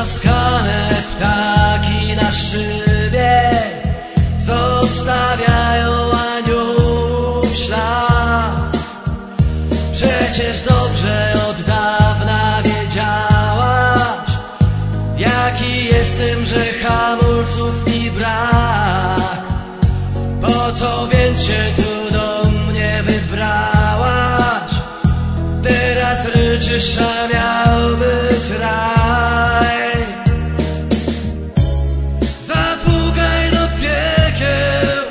Potrzaskane ptaki na szybie zostawiają aniołów ślad. Przecież dobrze od dawna wiedziałaś, jaki jestem, że hamulców mi brak. Po co więc się tu do mnie wybrałaś? Teraz ryczysz, a miał być raj. Zapukaj do piekieł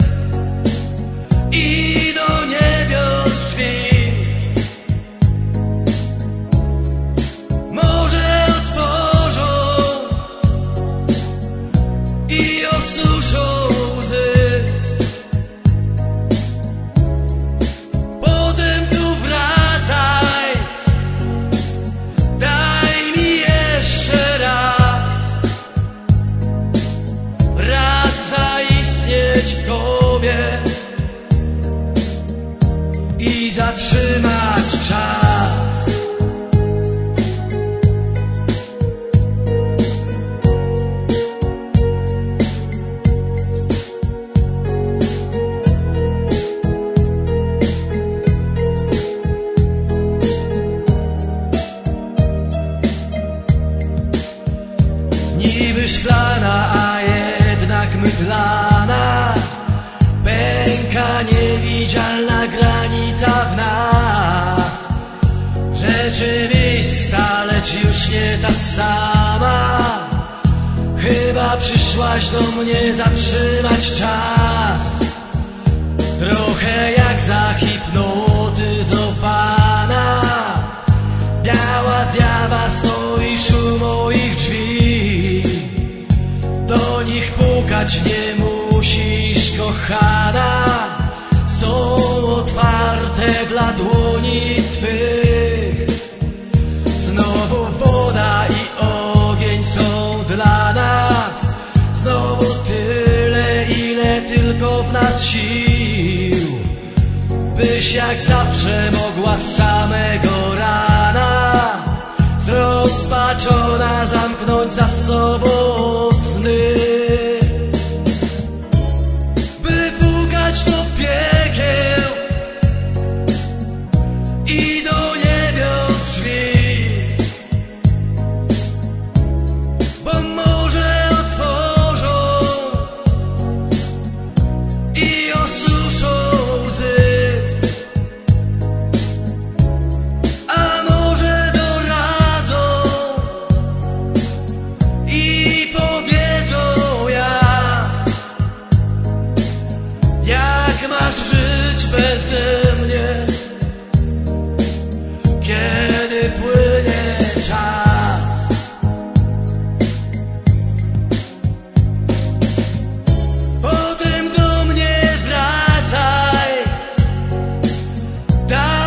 i do niebios drzwi. Może otworzą i osuszą łzy. Potem tu wracaj, daj mi jeszcze raz zaistnieć w Tobie i zatrzymać czas. Niby szklana, a jednak mydlana, pęka niewidzialna granica w nas. Rzeczywista, lecz już nie ta sama. Chyba przyszłaś do mnie zatrzymać czas. Trochę jak zahipnotyzowana, biała zjawa stoisz u moich drzwi. Do nich pukać nie musisz, kochana, są otwarte dla dłoni twych. Znowu woda i ogień są dla nas, znowu tyle, ile tylko w nas sił, byś jak zawsze mogła z samego rana zrozpaczona zamknąć za sobą sny. By pukać do piekieł i do niebios drzwi, bo może otworzą i osuszą łzy. A może doradzą i powiedzą, jak masz żyć beze mnie, kiedy płynie czas. Potem do mnie wracaj, daj